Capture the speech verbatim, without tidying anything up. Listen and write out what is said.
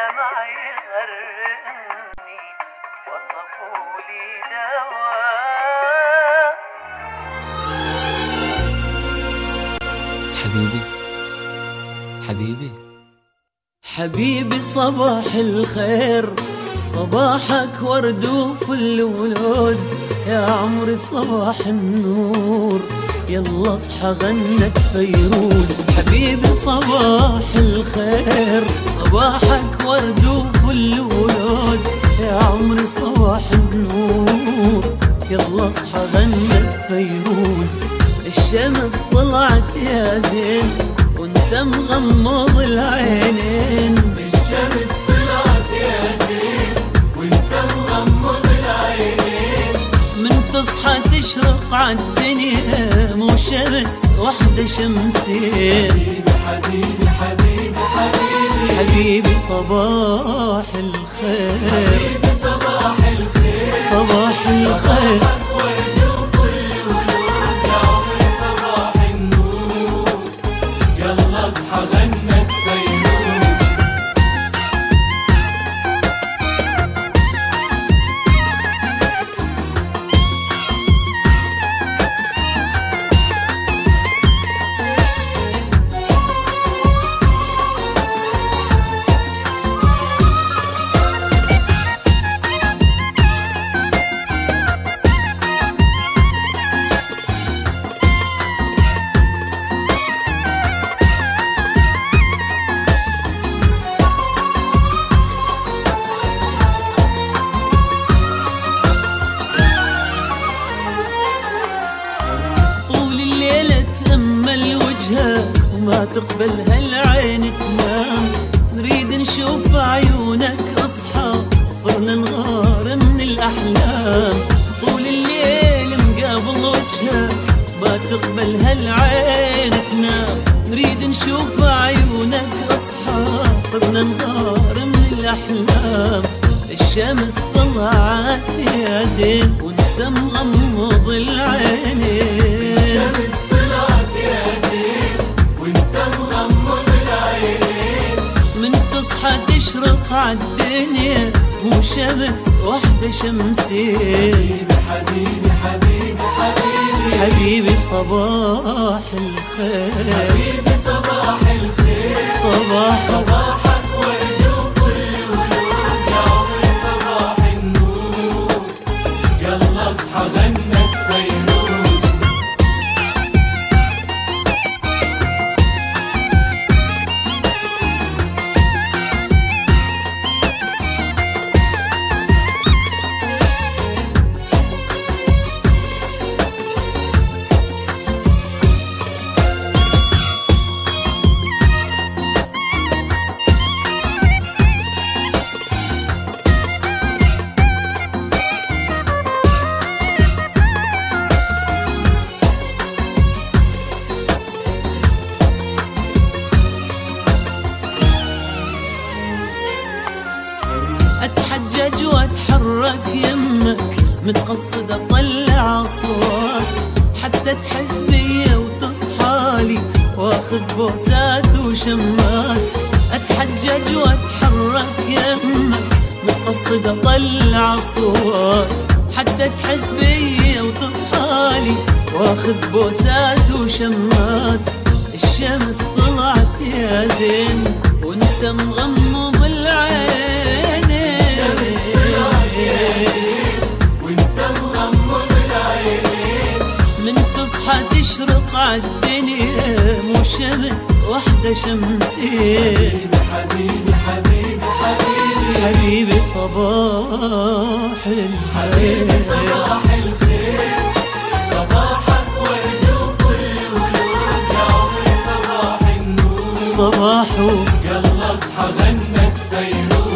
معي غرني وصفوا لي دواء. حبيبي حبيبي حبيبي صباح الخير، صباحك ورد وفل ولوز، يا عمري صباح النور، يلا اصحى غنت فيروز. حبيبي صباح الخير، صباحك ورد وفل ولوز، يا عمري صباح النور، يلا اصحى غنت فيروز. الشمس طلعت يا زين وانت مغمض العينين، الشمس طلعت يا زين وانت مغمض العينين. من تصحى تشرق عالدنيا مو شمس وحدة شمسين. حبيبي حبيبي حبيبي حبيبي صباح الخير، حبيبي صباح الخير، صباح الخير. صباحك ورد وفل ولوز، يا عمري صباح النور، يلا اصحى غنت فيروز. وما تقبل هالعين تنام، نريد نشوف عيونك اصحى، صرنا نغار من الاحلام. طول الليل مقابل وجهك، ما تقبل هالعين تنام، نريد نشوف عيونك اصحى، صرنا نغار من الاحلام. الشمس طلعت يا زين وانت مغمض العينين، الشمس طلعت يا زين وانت مغمض العينين. من تصحى تشرق عالدنيا مو شمس وحدة شمسين. حبيبي حبيبي حبيبي حبيبي صباح الخير، حبيبي صباح الخير، صباح صباحك ورد وفل ولوز، يا عمري صباح النور، يلا اصحى غنت فيروز. اتحجج واتحرك يمك، متقصد اطلع اصوات، حتى تحس بيا وتصحالي، واخذ بوسات وشمات. اتحجج واتحرك يمك، متقصد اطلع اصوات، حتى تحس بيا وتصحالي، واخذ بوسات وشمات. الشمس طلعت يا زين وانت مغمض العين، الشمس طلعت يا زين وانت مغمض العينين. من تصحى تشرق عالدنيا مو شمس وحدة شمسين. حبيبي حبيبي حبيبي حبيبي صباح حبيبي الخير، صباح الخير، صباحك ورد وفل ولوز، يا عمري صباح النور، صباحه يلا اصحى غنت فيروز.